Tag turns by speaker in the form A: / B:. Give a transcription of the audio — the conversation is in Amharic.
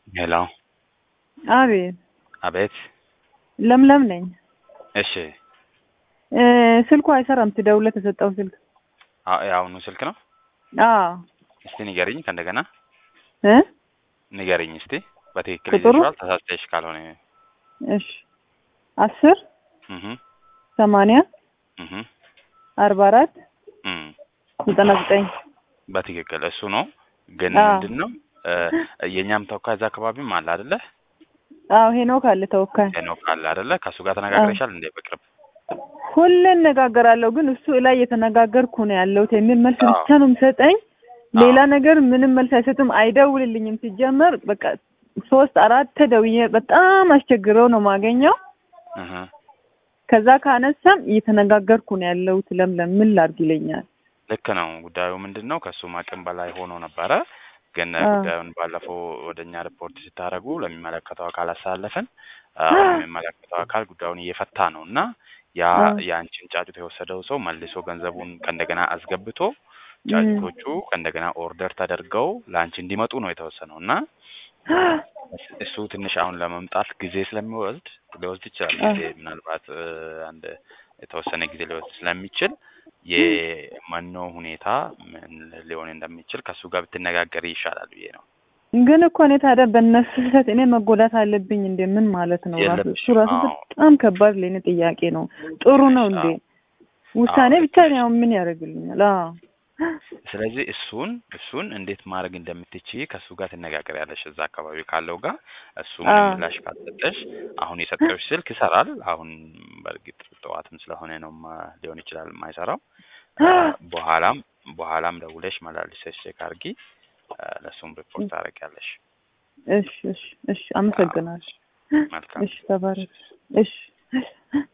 A: ሄሎ
B: አቤት
A: አቤት።
B: ለምለም ነኝ።
A: እሺ
B: ስልኩ አይሰራም። ትደውለ ተሰጠው ስልክ
A: ያውኑ ስልክ ነው።
B: አዎ
A: እስቲ ንገሪኝ ከእንደገና
B: እ
A: ንገሪኝ እስቲ በትክክል
B: ቁጥሩ
A: ይዘሽዋል ተሳስተሽ ካልሆነ።
B: እሺ 10 80 44 99
A: በትክክል እሱ ነው። ግን ምንድነው የኛም ተወካይ እዛ አካባቢም አለ አይደለ?
B: አዎ ሄኖክ አለ ተወካይ።
A: ሄኖክ አለ አይደለ? ከሱ ጋር ተነጋግረሻል እንዴ? በቅርብ
B: ሁሌ እነጋገራለሁ ግን እሱ ላይ የተነጋገርኩ ነው ያለሁት የሚል መልስ ብቻ ነው የሚሰጠኝ። ሌላ ነገር ምንም መልስ አይሰጥም። አይደውልልኝም። ሲጀመር በቃ 3-4 ተደውዬ በጣም አስቸግረው ነው ማገኘው። ከዛ ካነሳም እየተነጋገርኩ ነው ያለሁት። ለምለም ምን ላድርግ ይለኛል።
A: ልክ ነው። ጉዳዩ ምንድነው ከሱ ማቅም በላይ ሆኖ ነበረ። ግን ጉዳዩን ባለፈው ወደኛ ሪፖርት ሲታረጉ ለሚመለከተው አካል አሳለፈን። የሚመለከተው አካል ጉዳዩን እየፈታ ነውና ያንቺን ጫጩት የወሰደው ሰው መልሶ ገንዘቡን ከእንደገና አስገብቶ ጫጩቶቹ ከእንደገና ኦርደር ተደርገው ላንቺ እንዲመጡ ነው የተወሰነውና እሱ ትንሽ አሁን ለመምጣት ጊዜ ሊወስድ ይችላል። ጊዜ ምናልባት አንድ የተወሰነ ጊዜ ሊወስድ ስለሚችል የመኖ ሁኔታ ምን ሊሆን እንደሚችል ከሱ ጋር ብትነጋገሪ ይሻላል ብዬ ነው።
B: ግን እኮ እኔ ታዲያ በእነሱ ስህተት እኔ መጎዳት አለብኝ እንዴ? ምን ማለት ነው? እሱ ራሱ በጣም ከባድ ለኔ ጥያቄ ነው። ጥሩ ነው እንዴ? ውሳኔ ብቻ ነው ምን ያደርግልኛል?
A: ስለዚህ እሱን እንዴት ማድረግ እንደምትችይ ከሱ ጋር ትነጋገሪያለሽ። እዛ አካባቢ ካለው ጋር እሱ ምንም ምላሽ ካልሰጠሽ አሁን የሰጠሽ ስልክ ይሰራል። አሁን በእርግጥ ጠዋትም ስለሆነ ነው ሊሆን ይችላል የማይሰራው። በኋላም ደውለሽ መላልሰሽ ቼክ አድርጊ። ለሱም ሪፖርት ታደርጊያለሽ።
B: እሺ አመሰግናለሁ።
A: መልካም።
B: እሺ ተባረክ። እሺ